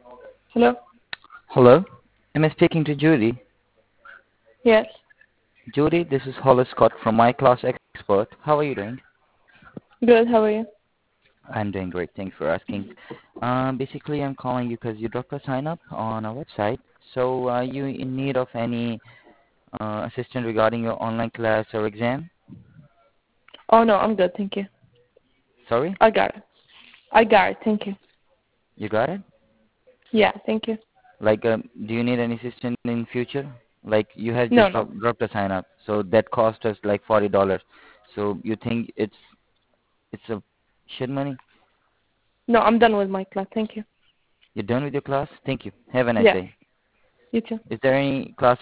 Hello? Hello, am I speaking to Judy? Yes. Judy, this is Hollis Scott from My Class Expert. How are you doing? Good, how are you? I'm doing great. Thanks for asking. Basically, I'm calling you because you dropped a sign up on our website. So, are you in need of any assistance regarding your online class or exam? Oh no, I'm good, thank you. Sorry, I got it. I got it, thank you. you got it? Yeah, thank you. Like, do you need any assistance in future? Like, you had No, just no. dropped a sign up, so that cost us like $40. So, you think it's a shit money? No, I'm done with my class, thank you. You're done with your class? Thank you. Have a nice Yeah, day. you too. Is there any class